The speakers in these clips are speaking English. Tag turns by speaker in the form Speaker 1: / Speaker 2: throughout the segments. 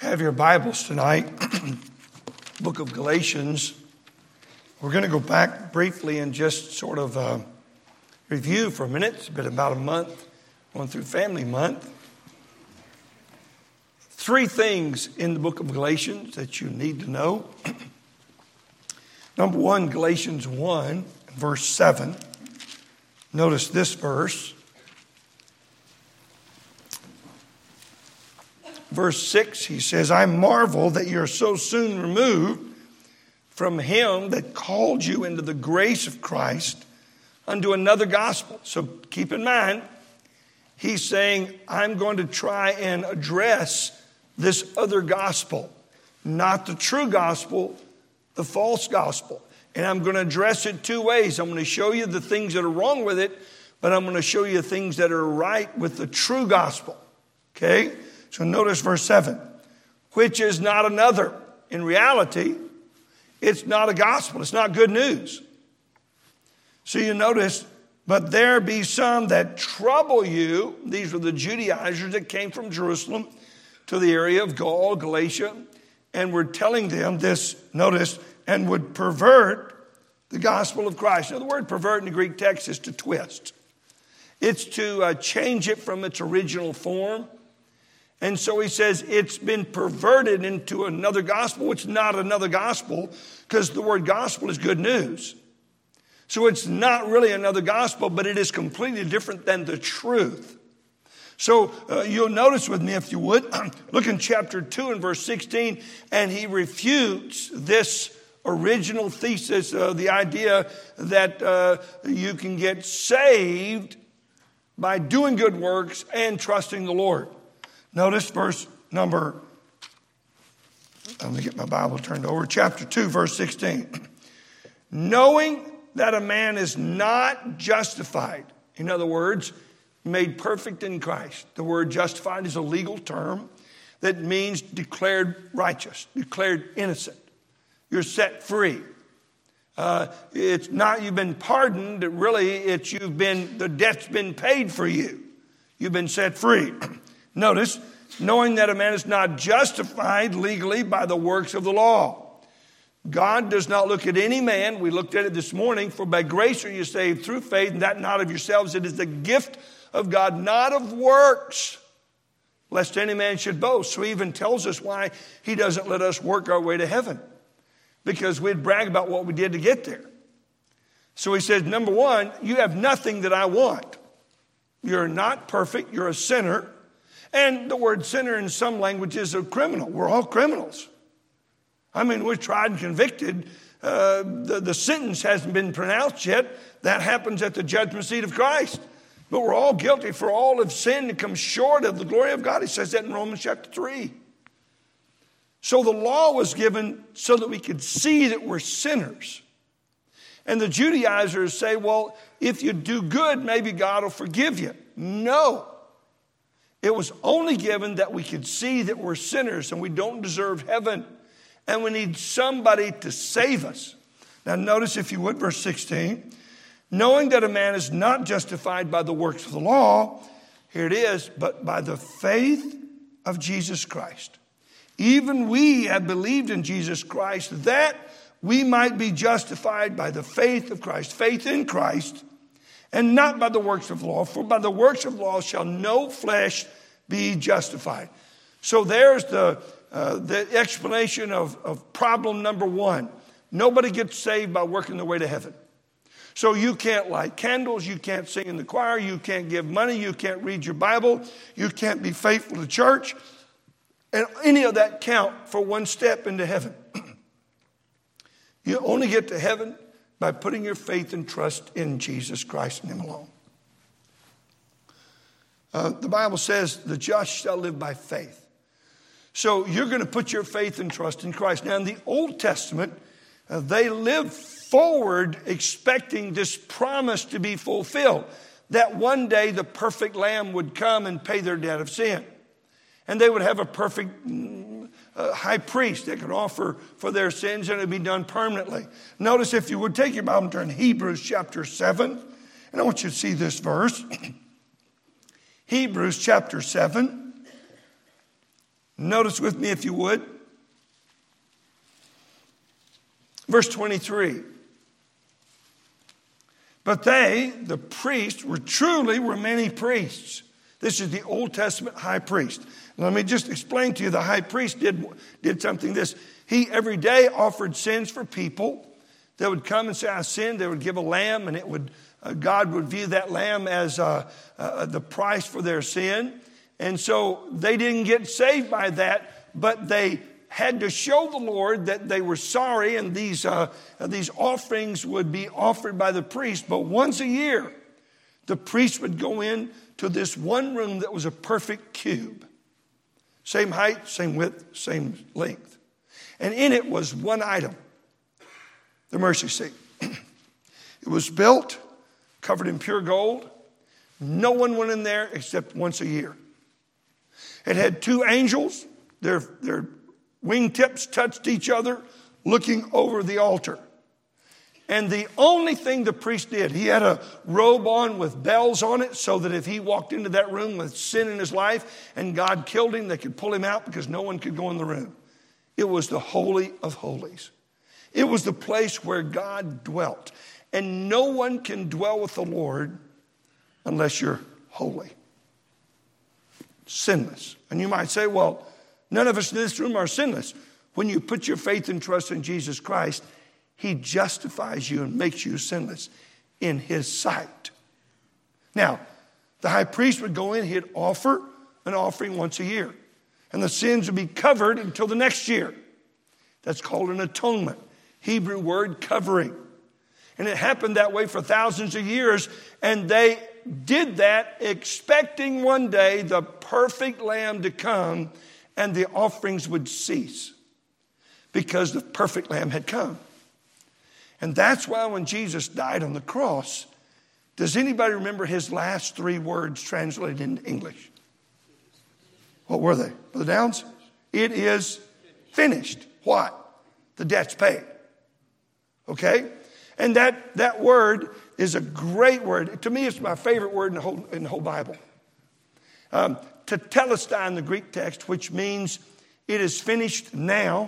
Speaker 1: Have your Bibles tonight, book of Galatians. We're going to go back briefly and just sort of review for a minute. It's been about a month, going through Family Month. 3 things in the book of Galatians that you need to know. Number 1, Galatians 1, verse 7. Notice this verse. Verse 6, he says, I marvel that you're so soon removed from him that called you into the grace of Christ unto another gospel. So keep in mind, he's saying, I'm going to try and address this other gospel, not the true gospel, the false gospel. And I'm going to address it 2 ways. I'm going to show you the things that are wrong with it, but I'm going to show you things that are right with the true gospel. Okay? So notice verse 7, which is not another. In reality, it's not a gospel. It's not good news. So you notice, but there be some that trouble you. These were the Judaizers that came from Jerusalem to the area of Gaul, Galatia, and were telling them this, notice, and would pervert the gospel of Christ. Now the word pervert in the Greek text is to twist. It's to change it from its original form. And so he says it's been perverted into another gospel, which is not another gospel, because the word gospel is good news. So it's not really another gospel, but it is completely different than the truth. So you'll notice with me, if you would, look in chapter 2 and verse 16, and he refutes this original thesis, the idea that you can get saved by doing good works and trusting the Lord. Notice verse number, let me get my Bible turned over, chapter 2, verse 16. Knowing that a man is not justified, in other words, made perfect in Christ. The word justified is a legal term that means declared righteous, declared innocent. You're set free. It's not you've been pardoned, really it's the debt's been paid for you. You've been set free. Notice, knowing that a man is not justified legally by the works of the law. God does not look at any man. We looked at it this morning. For by grace are you saved through faith, and that not of yourselves. It is the gift of God, not of works, lest any man should boast. So he even tells us why he doesn't let us work our way to heaven, because we'd brag about what we did to get there. So he says, number 1, you have nothing that I want. You're not perfect. You're a sinner. And the word sinner in some languages is a criminal. We're all criminals. I mean, we're tried and convicted. The sentence hasn't been pronounced yet. That happens at the judgment seat of Christ. But we're all guilty, for all have sinned and come short of the glory of God. He says that in Romans chapter 3. So the law was given so that we could see that we're sinners. And the Judaizers say, well, if you do good, maybe God will forgive you. No. It was only given that we could see that we're sinners and we don't deserve heaven. And we need somebody to save us. Now notice, if you would, verse 16. Knowing that a man is not justified by the works of the law, here it is, but by the faith of Jesus Christ. Even we have believed in Jesus Christ that we might be justified by the faith of Christ. Faith in Christ. And not by the works of law, for by the works of law shall no flesh be justified. So there's the explanation of problem number 1. Nobody gets saved by working their way to heaven. So you can't light candles, you can't sing in the choir, you can't give money, you can't read your Bible, you can't be faithful to church, and any of that count for one step into heaven. You only get to heaven by putting your faith and trust in Jesus Christ and Him alone. The Bible says the just shall live by faith. So you're going to put your faith and trust in Christ. Now in the Old Testament, they lived forward expecting this promise to be fulfilled, that one day the perfect Lamb would come and pay their debt of sin. And they would have a perfect high priest that could offer for their sins, and it would be done permanently. Notice, if you would, take your Bible and turn to Hebrews chapter 7. And I want you to see this verse. Hebrews chapter 7. Notice with me, if you would, verse 23. But they, the priests, were many priests. This is the Old Testament high priest. Let me just explain to you, the high priest did something this. He every day offered sins for people. They would come and say, I sinned. They would give a lamb, and God would view that lamb as the price for their sin. And so they didn't get saved by that, but they had to show the Lord that they were sorry, and these offerings would be offered by the priest. But once a year, the priest would go in to this one room that was a perfect cube. Same height, same width, same length. And in it was one item, the mercy seat. It was built, covered in pure gold. No one went in there except once a year. It had two angels. Their wingtips touched each other, looking over the altar. And the only thing the priest did, he had a robe on with bells on it so that if he walked into that room with sin in his life and God killed him, they could pull him out because no one could go in the room. It was the Holy of Holies. It was the place where God dwelt. And no one can dwell with the Lord unless you're holy, sinless. And you might say, well, none of us in this room are sinless. When you put your faith and trust in Jesus Christ, He justifies you and makes you sinless in His sight. Now, the high priest would go in, he'd offer an offering once a year. And the sins would be covered until the next year. That's called an atonement. Hebrew word, covering. And it happened that way for thousands of years. And they did that expecting one day the perfect lamb to come and the offerings would cease. Because the perfect lamb had come. And that's why when Jesus died on the cross, does anybody remember his last three words translated into English? What were they? Brother Downs? It is finished. What? The debt's paid. Okay? And that word is a great word. To me, it's my favorite word in the whole Bible. Tetelestai in the Greek text, which means it is finished now.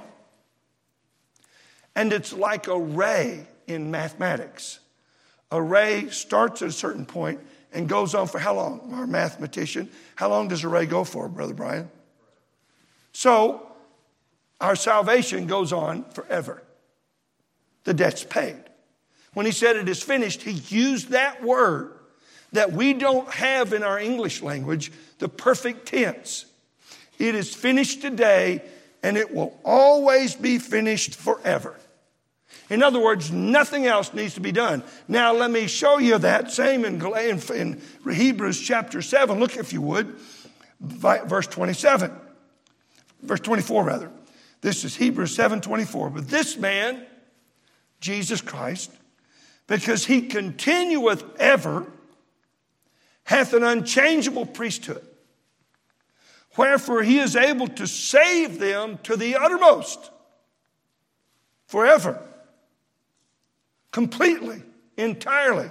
Speaker 1: And it's like a ray in mathematics. A ray starts at a certain point and goes on for how long? Our mathematician, how long does a ray go for, Brother Brian? So, our salvation goes on forever. The debt's paid. When he said it is finished, he used that word that we don't have in our English language, the perfect tense. It is finished today, and it will always be finished forever. In other words, nothing else needs to be done. Now, let me show you that same in Hebrews chapter 7. Look, if you would, verse 27. Verse 24, rather. This is Hebrews 7:24. But this man, Jesus Christ, because he continueth ever, hath an unchangeable priesthood. Wherefore he is able to save them to the uttermost, forever, completely, entirely,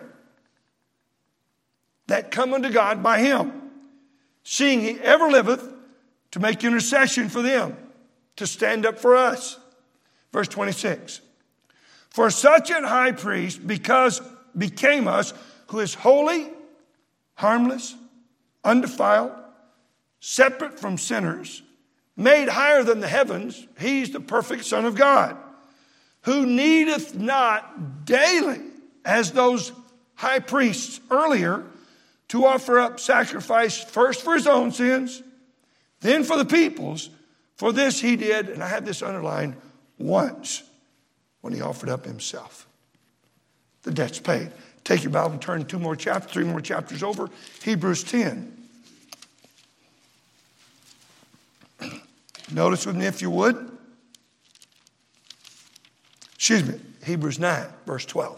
Speaker 1: that come unto God by him, seeing he ever liveth to make intercession for them, to stand up for us. Verse 26. For such an high priest became us, who is holy, harmless, undefiled, separate from sinners, made higher than the heavens. He's the perfect Son of God, who needeth not daily, as those high priests earlier, to offer up sacrifice first for his own sins, then for the people's. For this he did, and I have this underlined, once, when he offered up himself. The debt's paid. Take your Bible and turn 3 more chapters over. Hebrews 10. Notice with me, if you would. Hebrews 9, verse 12.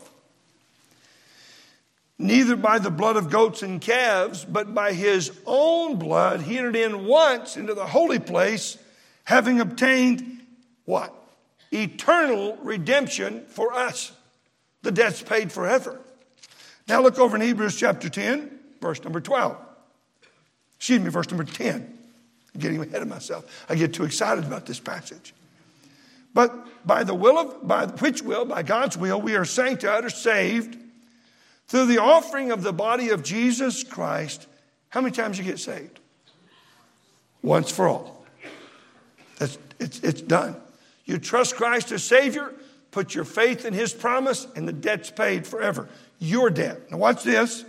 Speaker 1: Neither by the blood of goats and calves, but by his own blood, he entered in once into the holy place, having obtained what? Eternal redemption for us. The debt's paid forever. Now look over in Hebrews chapter 10, verse number 12. Verse number 10. I'm getting ahead of myself. I get too excited about this passage. But by God's will, we are sanctified or saved through the offering of the body of Jesus Christ. How many times you get saved? Once for all. It's done. You trust Christ as Savior, put your faith in His promise, and the debt's paid forever. Your debt. Now watch this.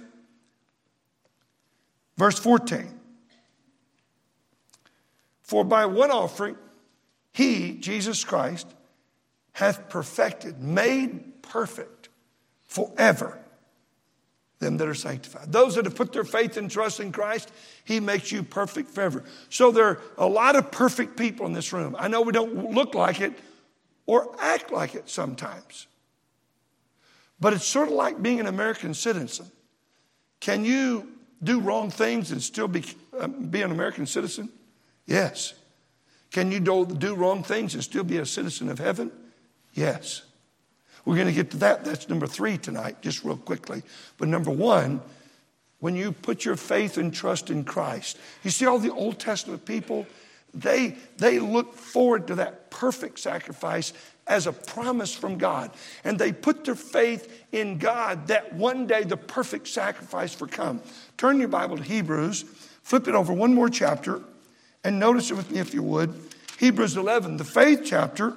Speaker 1: Verse 14. For by one offering, He, Jesus Christ, hath perfected, made perfect forever them that are sanctified. Those that have put their faith and trust in Christ, He makes you perfect forever. So there are a lot of perfect people in this room. I know we don't look like it or act like it sometimes. But it's sort of like being an American citizen. Can you do wrong things and still be an American citizen? Yes. Can you do wrong things and still be a citizen of heaven? Yes. We're going to get to that. That's number 3 tonight, just real quickly. But number 1, when you put your faith and trust in Christ, you see all the Old Testament people, they look forward to that perfect sacrifice as a promise from God. And they put their faith in God that one day the perfect sacrifice will come. Turn your Bible to Hebrews, flip it over one more chapter, and notice it with me if you would. Hebrews 11, the faith chapter.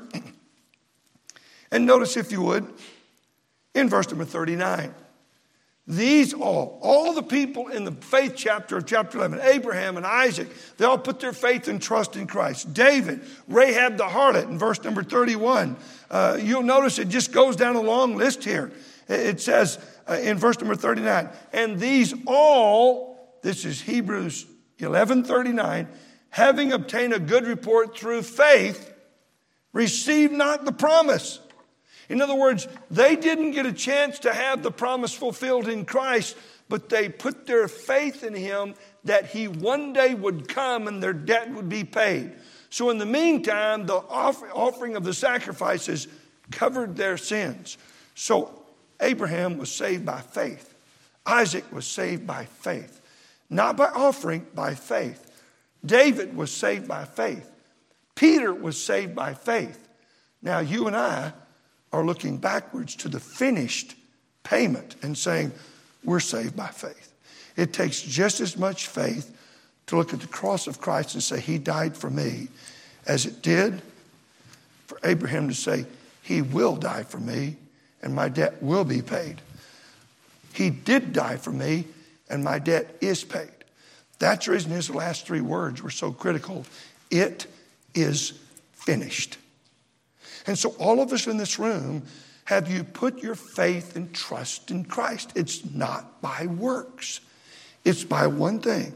Speaker 1: And notice, if you would, in verse number 39. These all the people in the faith chapter of chapter 11, Abraham and Isaac, they all put their faith and trust in Christ. David, Rahab the harlot in verse number 31. You'll notice it just goes down a long list here. It says in verse number 39, and these all, this is Hebrews 11:39, having obtained a good report through faith, received not the promise. In other words, they didn't get a chance to have the promise fulfilled in Christ, but they put their faith in Him that He one day would come and their debt would be paid. So in the meantime, the offering of the sacrifices covered their sins. So Abraham was saved by faith. Isaac was saved by faith. Not by offering, by faith. David was saved by faith. Peter was saved by faith. Now you and I are looking backwards to the finished payment and saying, we're saved by faith. It takes just as much faith to look at the cross of Christ and say, He died for me, as it did for Abraham to say, He will die for me and my debt will be paid. He did die for me and my debt is paid. That's the reason His last 3 words were so critical. It is finished. And so all of us in this room, have you put your faith and trust in Christ? It's not by works. It's by one thing.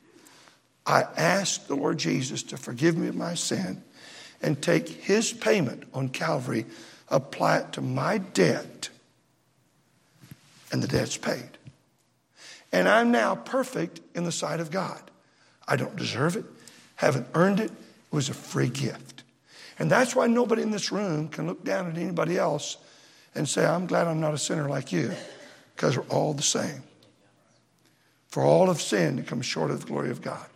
Speaker 1: I ask the Lord Jesus to forgive me of my sin and take His payment on Calvary, apply it to my debt, and the debt's paid. And I'm now perfect in the sight of God. I don't deserve it, haven't earned it. It was a free gift. And that's why nobody in this room can look down at anybody else and say, I'm glad I'm not a sinner like you, because we're all the same. For all have sinned and come short of the glory of God.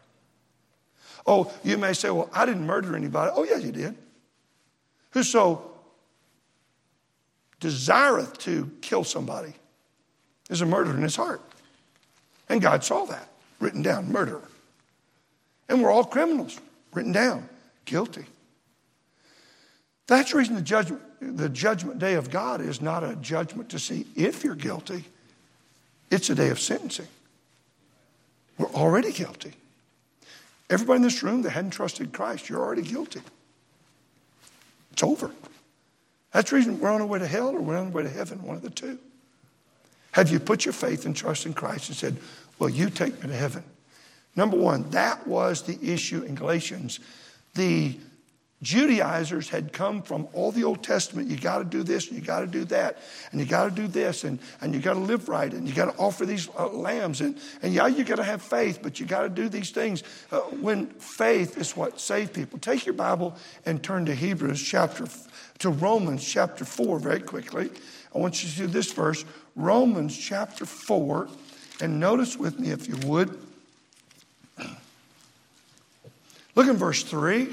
Speaker 1: Oh, you may say, well, I didn't murder anybody. Oh, yeah, you did. Whoso desireth to kill somebody is a murderer in his heart. And God saw that, written down, murderer. And we're all criminals, written down, guilty. That's the reason the judgment day of God is not a judgment to see if you're guilty. It's a day of sentencing. We're already guilty. Everybody in this room that hadn't trusted Christ, you're already guilty. It's over. That's the reason we're on our way to hell or we're on our way to heaven, one of the two. Have you put your faith and trust in Christ and said, well, you take me to heaven? Number 1, that was the issue in Galatians. The Judaizers had come from all the Old Testament. You got to do this and you got to do that and you got to do this and you got to live right and you got to offer these lambs and yeah, you got to have faith, but you got to do these things when faith is what saved people. Take your Bible and turn to Romans chapter 4 very quickly. I want you to do this verse, Romans chapter 4, and notice with me if you would. Look in verse 3.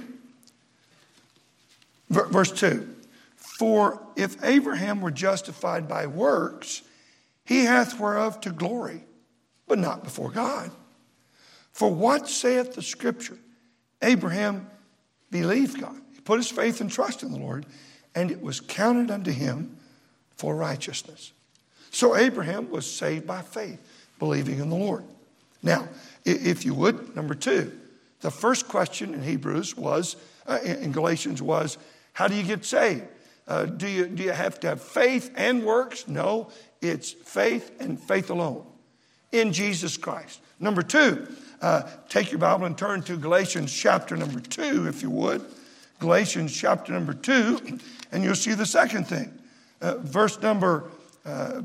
Speaker 1: Verse 2. For if Abraham were justified by works, he hath whereof to glory, but not before God. For what saith the Scripture? Abraham believed God. He put his faith and trust in the Lord, and it was counted unto him for righteousness. So Abraham was saved by faith, believing in the Lord. Now, if you would, number 2, the first question in Hebrews was, in Galatians was, how do you get saved? Do you have to have faith and works? No, it's faith and faith alone in Jesus Christ. Number 2, take your Bible and turn to Galatians chapter number 2, if you would. Galatians chapter number 2, and you'll see the second thing. Verse number, I'll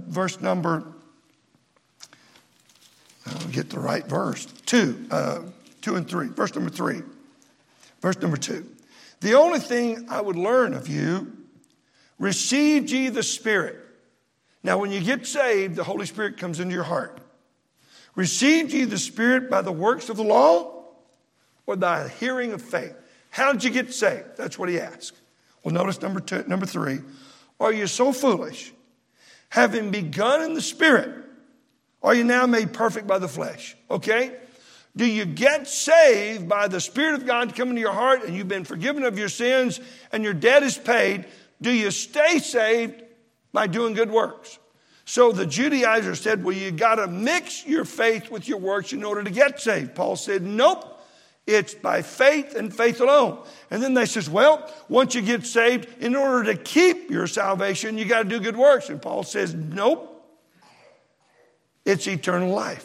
Speaker 1: get the right verse. 2 and 3. Verse number 3. Verse number 2. The only thing I would learn of you, received ye the Spirit. Now, when you get saved, the Holy Spirit comes into your heart. Received ye the Spirit by the works of the law or by the hearing of faith? How did you get saved? That's what he asked. Well, notice number 3. Are you so foolish? Having begun in the Spirit, are you now made perfect by the flesh? Okay? Do you get saved by the Spirit of God coming to your heart and you've been forgiven of your sins and your debt is paid? Do you stay saved by doing good works? So the Judaizers said, well, you got to mix your faith with your works in order to get saved. Paul said, nope, it's by faith and faith alone. And then they says, well, once you get saved, in order to keep your salvation, you got to do good works. And Paul says, nope, it's eternal life.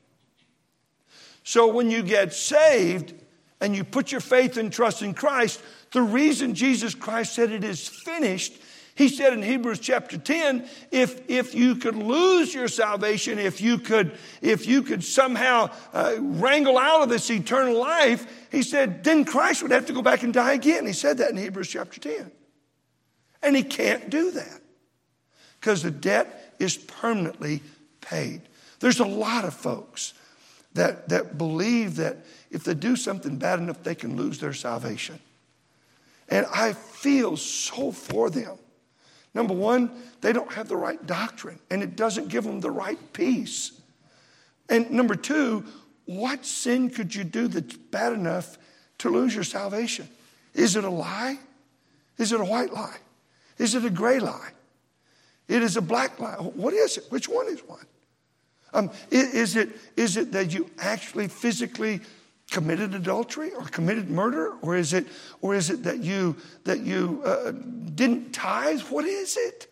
Speaker 1: So when you get saved and you put your faith and trust in Christ, the reason Jesus Christ said it is finished, he said in Hebrews chapter 10, if you could lose your salvation, if you could somehow wrangle out of this eternal life, he said, then Christ would have to go back and die again. He said that in Hebrews chapter 10. And he can't do that because the debt is permanently paid. There's a lot of folks that believe that if they do something bad enough, they can lose their salvation. And I feel so for them. Number one, they don't have the right doctrine, and it doesn't give them the right peace. And number 2, what sin could you do that's bad enough to lose your salvation? Is it a lie? Is it a white lie? Is it a gray lie? It is a black lie. What is it? Which one is one? Is it that you actually physically committed adultery or committed murder, or is it that you didn't tithe? What is it?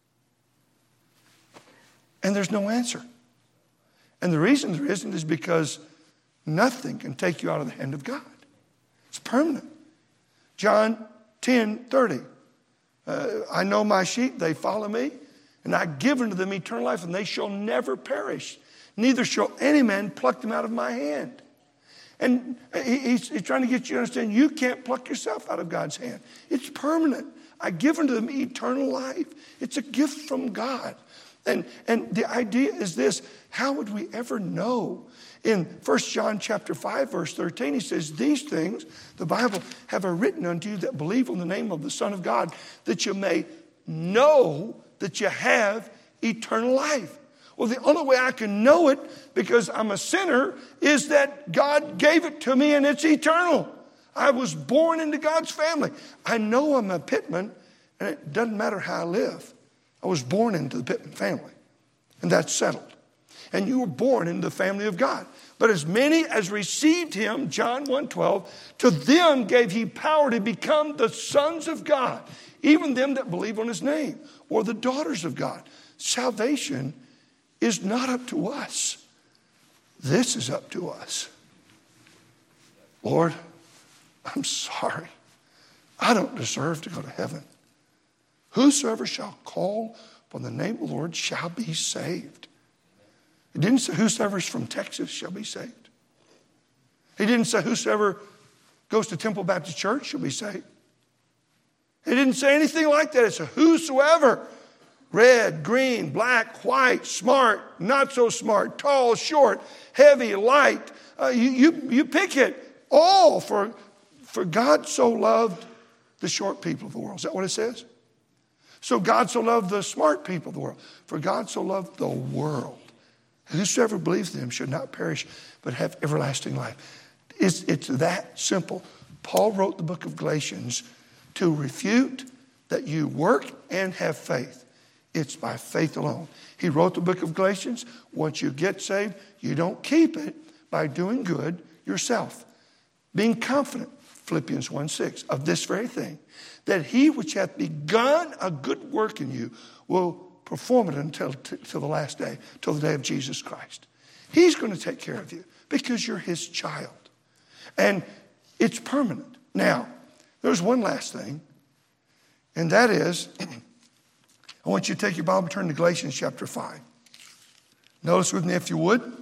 Speaker 1: And there's no answer. And the reason there isn't is because nothing can take you out of the hand of God. It's permanent. John 10:30. I know my sheep; they follow me. And I give unto them eternal life, and they shall never perish. Neither shall any man pluck them out of my hand. And he's trying to get you to understand you can't pluck yourself out of God's hand. It's permanent. I give unto them eternal life. It's a gift from God. And the idea is this: how would we ever know? In 1 John chapter 5, verse 13, he says, these things, the Bible, have I written unto you that believe on the name of the Son of God, that you may know that you have eternal life. Well, the only way I can know it, because I'm a sinner, is that God gave it to me and it's eternal. I was born into God's family. I know I'm a Pittman, and it doesn't matter how I live. I was born into the Pittman family, and that's settled. And you were born into the family of God. But as many as received him, John 1:12, to them gave he power to become the sons of God, even them that believe on his name, or the daughters of God. Salvation is not up to us. This is up to us. Lord, I'm sorry. I don't deserve to go to heaven. Whosoever shall call upon the name of the Lord shall be saved. It didn't say whosoever's from Texas shall be saved. He didn't say whosoever goes to Temple Baptist Church shall be saved. He didn't say anything like that. It said whosoever. Red, green, black, white, smart, not so smart, tall, short, heavy, light. You pick it. All for God so loved the short people of the world. Is that what it says? So God so loved the smart people of the world. For God so loved the world. Whosoever believes in him should not perish, but have everlasting life. It's that simple. Paul wrote the book of Galatians to refute that you work and have faith. It's by faith alone. He wrote the book of Galatians. Once you get saved, you don't keep it by doing good yourself. Being confident, Philippians 1:6, of this very thing, that he which hath begun a good work in you will perform it until the last day, till the day of Jesus Christ. He's going to take care of you because you're his child. And it's permanent. Now, there's one last thing, and that is, I want you to take your Bible and turn to Galatians chapter 5. Notice with me if you would.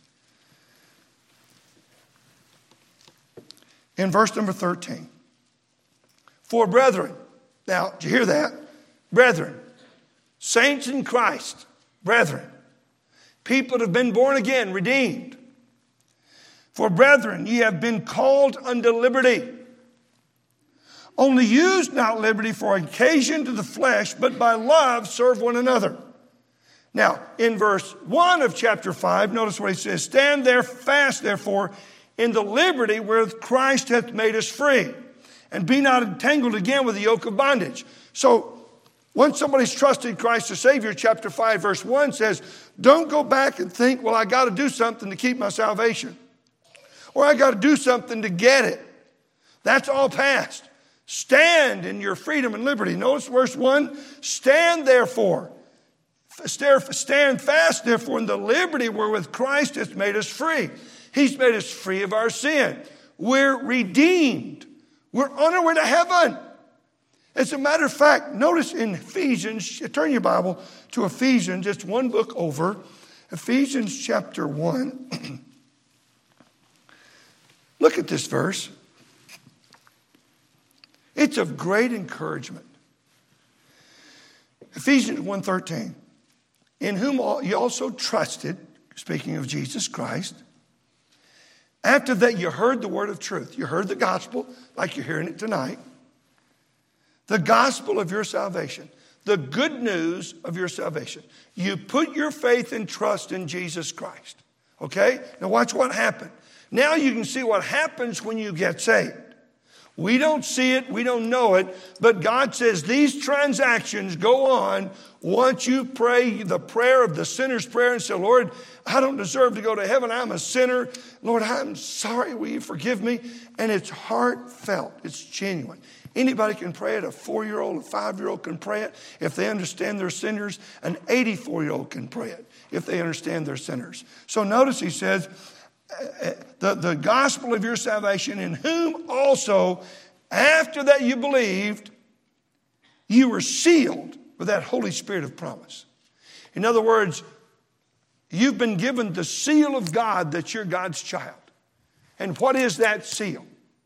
Speaker 1: In verse number 13. For brethren, now, did you hear that? Brethren, saints in Christ, brethren, people that have been born again, redeemed. For brethren, ye have been called unto liberty. Only use not liberty for occasion to the flesh, but by love serve one another. Now, in verse 1 of chapter 5, notice what he says. Stand there fast, therefore, in the liberty wherewith Christ hath made us free. And be not entangled again with the yoke of bondage. So, once somebody's trusted Christ as Savior, chapter 5, verse 1 says, don't go back and think, well, I got to do something to keep my salvation. Or I got to do something to get it. That's all past. Stand in your freedom and liberty. Notice verse 1. Stand therefore. Stand fast therefore in the liberty wherewith Christ hath made us free. He's made us free of our sin. We're redeemed. We're on our way to heaven. As a matter of fact, notice in Ephesians, turn your Bible to Ephesians, just one book over. Ephesians chapter 1. Look at this verse. It's of great encouragement. Ephesians 1:13. In whom you also trusted, speaking of Jesus Christ. After that you heard the word of truth. You heard the gospel like you're hearing it tonight. The gospel of your salvation. The good news of your salvation. You put your faith and trust in Jesus Christ. Okay? Now watch what happened. Now you can see what happens when you get saved. We don't see it, we don't know it, but God says these transactions go on once you pray the prayer of the sinner's prayer and say, Lord, I don't deserve to go to heaven. I'm a sinner. Lord, I'm sorry. Will you forgive me? And it's heartfelt. It's genuine. Anybody can pray it. A 4-year-old, a 5-year-old can pray it if they understand they're sinners. An 84-year-old can pray it if they understand they're sinners. So notice he says, the gospel of your salvation, in whom also, after that you believed, you were sealed with that Holy Spirit of promise. In other words, you've been given the seal of God that you're God's child. And what is that seal?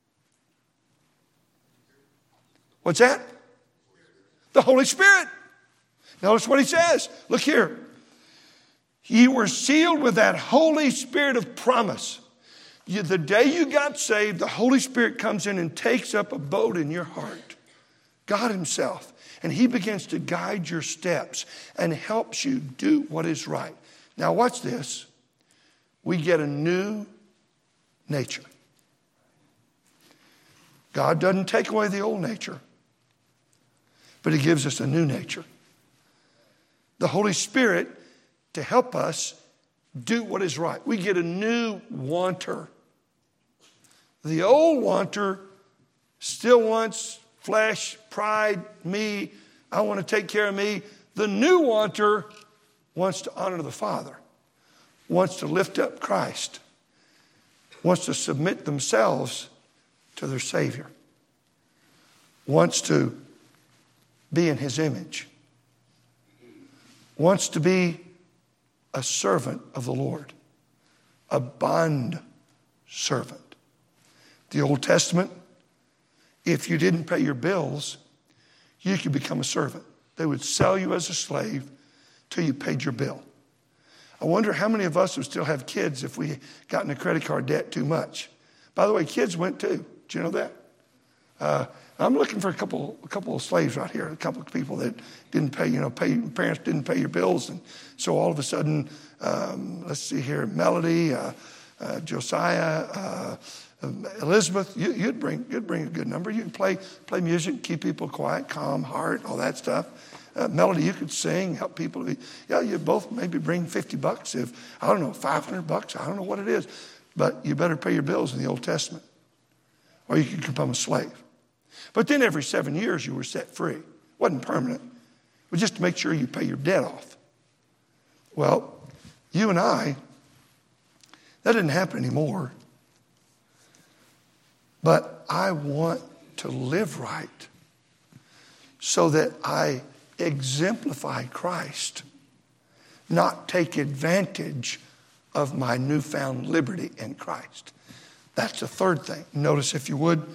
Speaker 1: What's that? The Holy Spirit. Notice what he says. Look here. You were sealed with that Holy Spirit of promise. The day you got saved, the Holy Spirit comes in and takes up abode in your heart. God himself. And he begins to guide your steps and helps you do what is right. Now watch this. We get a new nature. God doesn't take away the old nature, but he gives us a new nature. The Holy Spirit to help us do what is right. We get a new wanter. The old wanter still wants flesh, pride, me. I want to take care of me. The new wanter wants to honor the Father, wants to lift up Christ, wants to submit themselves to their Savior, wants to be in his image, wants to be a servant of the Lord, a bond servant. The Old Testament, if you didn't pay your bills, you could become a servant. They would sell you as a slave till you paid your bill. I wonder how many of us would still have kids if we got in a credit card debt too much. By the way, kids went too. Did you know that? I'm looking for a couple of slaves right here, a couple of people that didn't pay, parents didn't pay your bills. And so all of a sudden, let's see here, Melody, Josiah, Elizabeth, you'd bring a good number. You can play music, keep people quiet, calm, heart, all that stuff. Melody, you could sing, help people. You both maybe bring $50 if, I don't know, $500. I don't know what it is. But you better pay your bills in the Old Testament. Or you could become a slave. But then every 7 years you were set free. It wasn't permanent. It was just to make sure you pay your debt off. Well, you and I, that didn't happen anymore. But I want to live right so that I exemplify Christ, not take advantage of my newfound liberty in Christ. That's the third thing. Notice, if you would,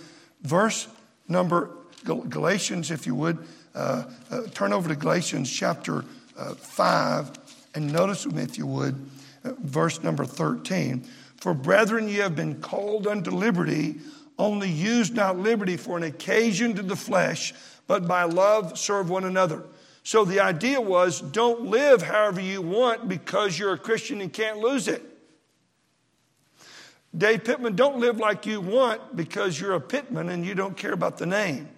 Speaker 1: Galatians, if you would, turn over to Galatians chapter 5, and notice with me, if you would, verse number 13. For brethren, ye have been called unto liberty, only use not liberty for an occasion to the flesh, but by love serve one another. So the idea was, don't live however you want because you're a Christian and can't lose it. Dave Pittman, don't live like you want because you're a Pittman and you don't care about the name.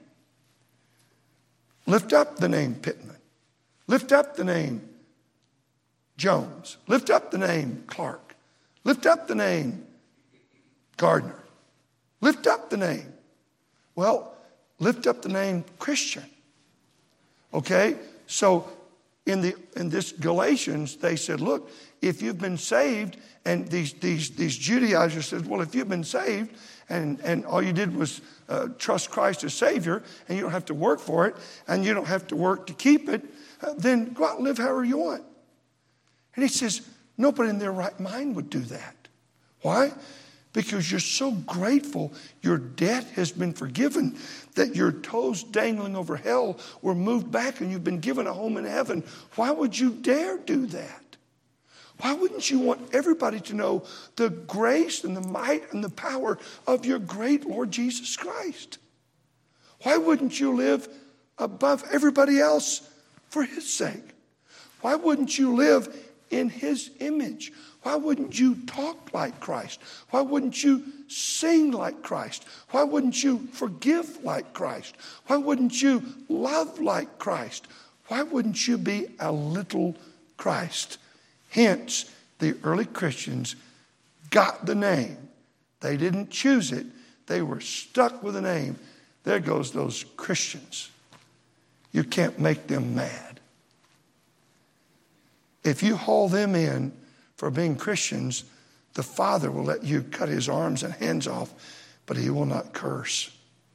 Speaker 1: Lift up the name Pittman. Lift up the name Jones. Lift up the name Clark. Lift up the name Gardner. Lift up the name. Well, lift up the name Christian. Okay? So in this Galatians, they said, look, if you've been saved, and these Judaizers said, well, if you've been saved and all you did was trust Christ as Savior, and you don't have to work for it, and you don't have to work to keep it, then go out and live however you want. And he says, nobody in their right mind would do that. Why? Because you're so grateful your debt has been forgiven, that your toes dangling over hell were moved back and you've been given a home in heaven. Why would you dare do that? Why wouldn't you want everybody to know the grace and the might and the power of your great Lord Jesus Christ? Why wouldn't you live above everybody else for His sake? Why wouldn't you live in His image? Why wouldn't you talk like Christ? Why wouldn't you sing like Christ? Why wouldn't you forgive like Christ? Why wouldn't you love like Christ? Why wouldn't you be a little Christ? Hence, the early Christians got the name. They didn't choose it. They were stuck with the name. There goes those Christians. You can't make them mad. If you haul them in for being Christians, the Father will let you cut His arms and hands off, but He will not curse.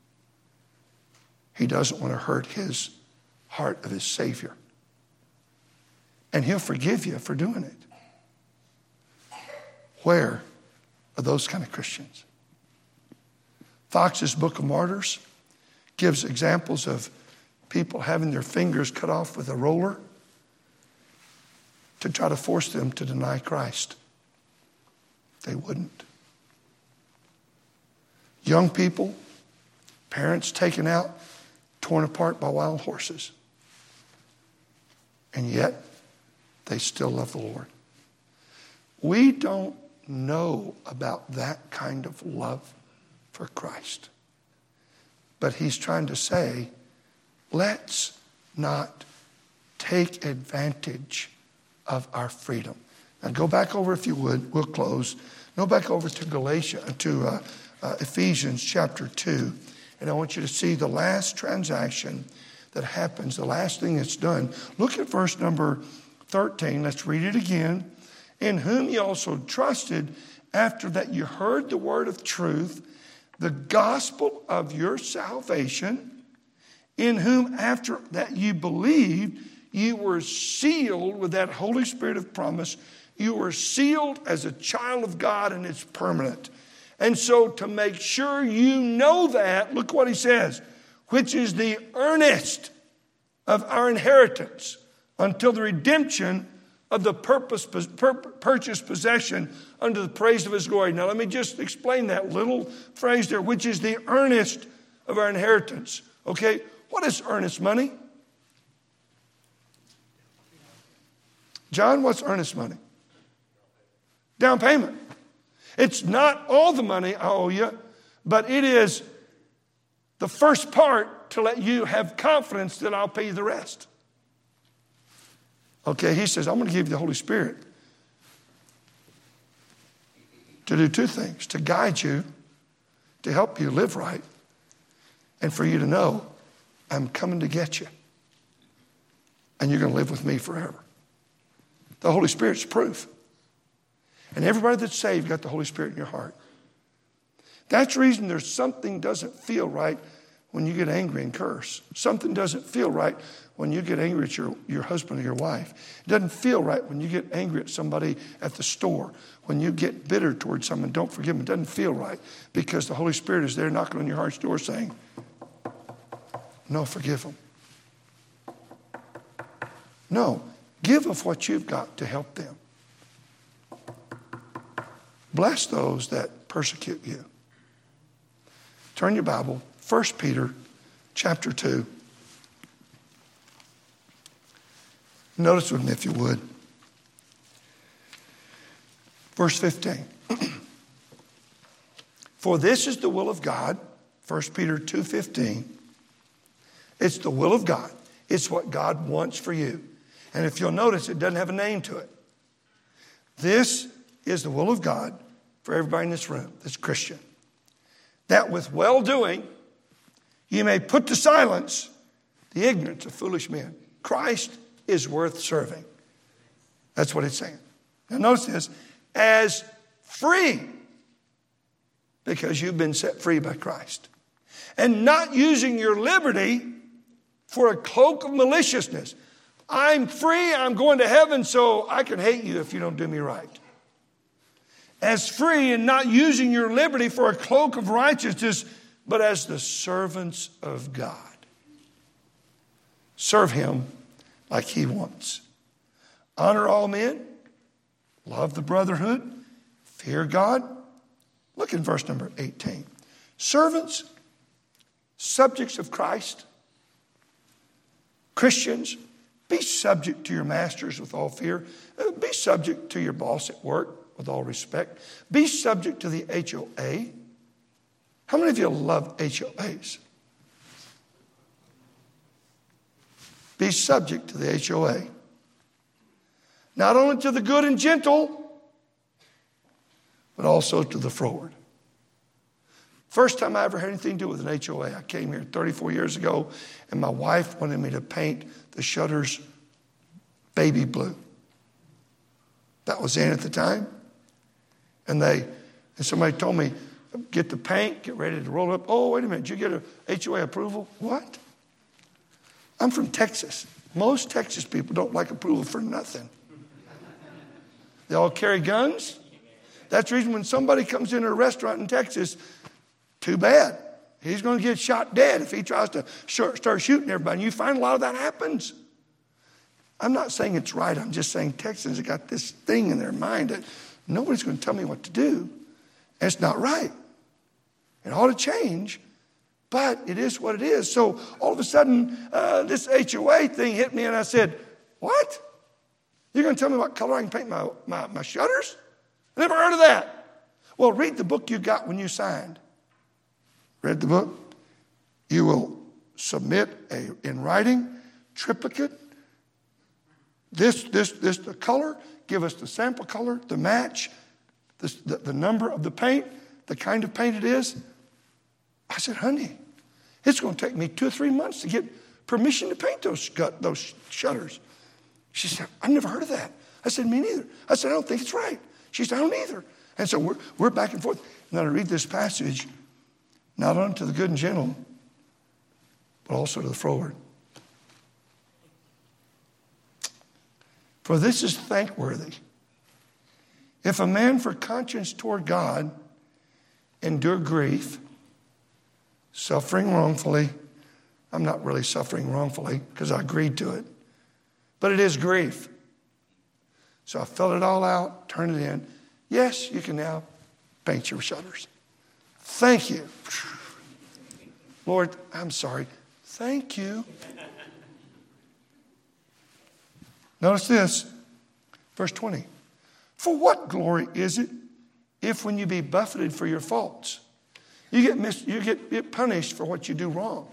Speaker 1: He doesn't want to hurt His heart of His Savior. And He'll forgive you for doing it. Where are those kind of Christians? Fox's Book of Martyrs gives examples of people having their fingers cut off with a roller to try to force them to deny Christ. They wouldn't. Young people, parents taken out, torn apart by wild horses. And yet, they still love the Lord. We don't know about that kind of love for Christ. But He's trying to say, let's not take advantage of our freedom. Now go back over, if you would. We'll close. Go back over to Ephesians chapter 2. And I want you to see the last transaction that happens, the last thing that's done. Look at verse number 13. Let's read it again. In whom ye also trusted, after that you heard the word of truth, the gospel of your salvation, in whom after that you believed, you were sealed with that Holy Spirit of promise. You were sealed as a child of God, and it's permanent. And so to make sure you know that, look what he says, which is the earnest of our inheritance until the redemption of the purchased possession unto the praise of his glory. Now let me just explain that little phrase there, which is the earnest of our inheritance. Okay, what is earnest money? John, what's earnest money? Down payment. It's not all the money I owe you, but it is the first part to let you have confidence that I'll pay you the rest. Okay, he says, I'm going to give you the Holy Spirit to do two things: to guide you, to help you live right, and for you to know I'm coming to get you. And you're going to live with me forever. The Holy Spirit's proof. And everybody that's saved got the Holy Spirit in your heart. That's the reason there's something doesn't feel right when you get angry and curse. Something doesn't feel right when you get angry at your husband or your wife. It doesn't feel right when you get angry at somebody at the store. When you get bitter towards someone, don't forgive them. It doesn't feel right because the Holy Spirit is there knocking on your heart's door saying, no, forgive them. No, give of what you've got to help them. Bless those that persecute you. Turn your Bible, 1 Peter chapter 2. Notice with me if you would. Verse 15. For this is the will of God, 1 Peter 2:15. It's the will of God. It's what God wants for you. And if you'll notice, it doesn't have a name to it. This is the will of God for everybody in this room that's Christian. That with well-doing, you may put to silence the ignorance of foolish men. Christ is worth serving. That's what it's saying. Now notice this, as free, because you've been set free by Christ. And not using your liberty for a cloak of maliciousness. I'm free, I'm going to heaven, so I can hate you if you don't do me right. As free and not using your liberty for a cloak of righteousness, but as the servants of God. Serve him like he wants. Honor all men. Love the brotherhood. Fear God. Look in verse number 18. Servants, subjects of Christ, Christians, be subject to your masters with all fear. Be subject to your boss at work with all respect. Be subject to the HOA. How many of you love HOAs? Be subject to the HOA. Not only to the good and gentle, but also to the froward. First time I ever had anything to do with an HOA, I came here 34 years ago, and my wife wanted me to paint the shutters baby blue. That was in at the time. And somebody told me, get the paint, get ready to roll it up. Oh, wait a minute, did you get a HOA approval? What? I'm from Texas. Most Texas people don't like approval for nothing. They all carry guns. That's the reason when somebody comes into a restaurant in Texas, too bad. He's going to get shot dead if he tries to start shooting everybody. And you find a lot of that happens. I'm not saying it's right. I'm just saying Texans have got this thing in their mind that nobody's going to tell me what to do. And it's not right. It ought to change, but it is what it is. So all of a sudden, this HOA thing hit me, and I said, what? You're going to tell me what color I can paint my shutters? I never heard of that. Well, read the book you got when you signed. Read the book? You will submit in writing, triplicate, the color, give us the sample color, the match, the number of the paint, the kind of paint it is. I said, honey, it's going to take me 2 or 3 months to get permission to paint those shutters. She said, I've never heard of that. I said, me neither. I said, I don't think it's right. She said, I don't either. And so we're back and forth. And then I read this passage, not unto the good and gentle, but also to the froward. For this is thankworthy. If a man for conscience toward God endure grief, suffering wrongfully. I'm not really suffering wrongfully because I agreed to it. But it is grief. So I filled it all out, turned it in. Yes, you can now paint your shutters. Thank you. Lord, I'm sorry. Thank you. Notice this, verse 20. For what glory is it if when you be buffeted for your faults, you get punished for what you do wrong?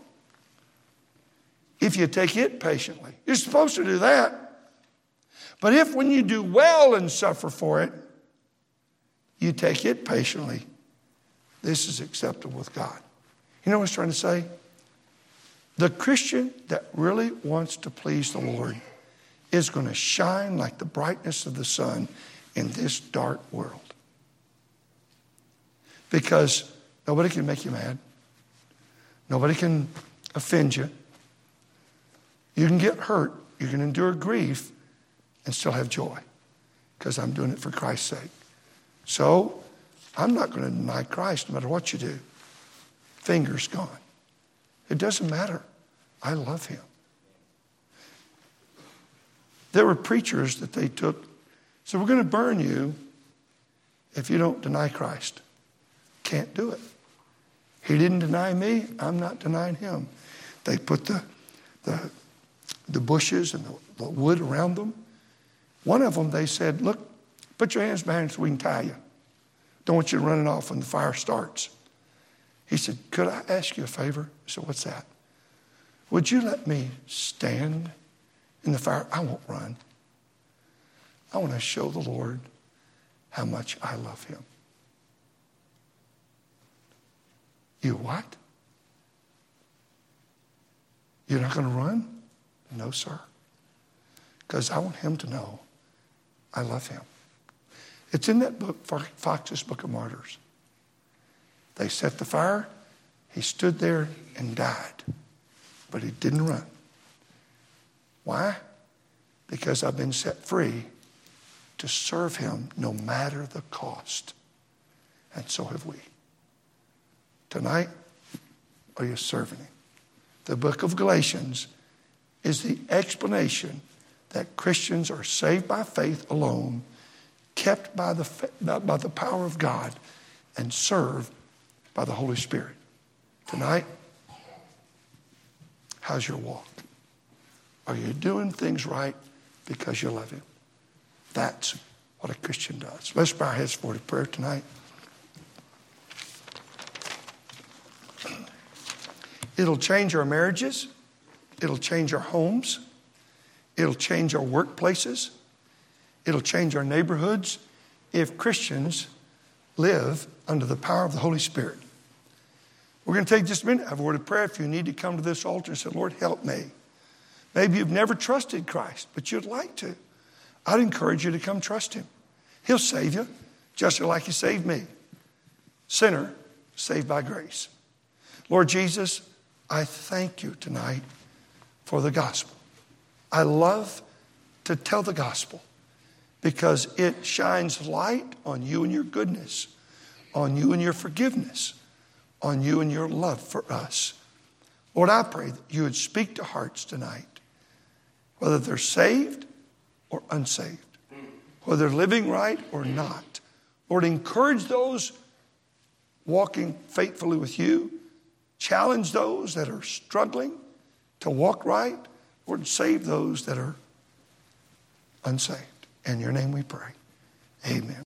Speaker 1: If you take it patiently. You're supposed to do that. But if when you do well and suffer for it, you take it patiently, this is acceptable with God. You know what I was trying to say? The Christian that really wants to please the Lord is going to shine like the brightness of the sun in this dark world. Because nobody can make you mad. Nobody can offend you. You can get hurt. You can endure grief and still have joy. Because I'm doing it for Christ's sake. So, I'm not going to deny Christ no matter what you do. Fingers gone. It doesn't matter. I love him. There were preachers that they took, so we're going to burn you if you don't deny Christ. Can't do it. He didn't deny me. I'm not denying him. They put the bushes and the wood around them. One of them, they said, look, put your hands behind so we can tie you. Don't want you running off when the fire starts. He said, could I ask you a favor? I said, what's that? Would you let me stand in the fire? I won't run. I want to show the Lord how much I love him. You what? You're not going to run? No, sir. Because I want him to know I love him. It's in that book, Fox's Book of Martyrs. They set the fire. He stood there and died. But he didn't run. Why? Because I've been set free to serve him no matter the cost. And so have we. Tonight, are you serving him? The book of Galatians is the explanation that Christians are saved by faith alone, kept by the power of God, and served by the Holy Spirit. Tonight, how's your walk? Are you doing things right because you love him? That's what a Christian does. Let's bow our heads for prayer tonight. It'll change our marriages. It'll change our homes. It'll change our workplaces. It'll change our neighborhoods if Christians live under the power of the Holy Spirit. We're going to take just a minute, have a word of prayer. If you need to come to this altar and say, Lord, help me. Maybe you've never trusted Christ, but you'd like to. I'd encourage you to come trust him. He'll save you, just like he saved me. Sinner, saved by grace. Lord Jesus, I thank you tonight for the gospel. I love to tell the gospel because it shines light on you and your goodness, on you and your forgiveness, on you and your love for us. Lord, I pray that you would speak to hearts tonight, whether they're saved or unsaved, whether they're living right or not. Lord, encourage those walking faithfully with you. Challenge those that are struggling to walk right. Lord, save those that are unsaved. In your name we pray. Amen.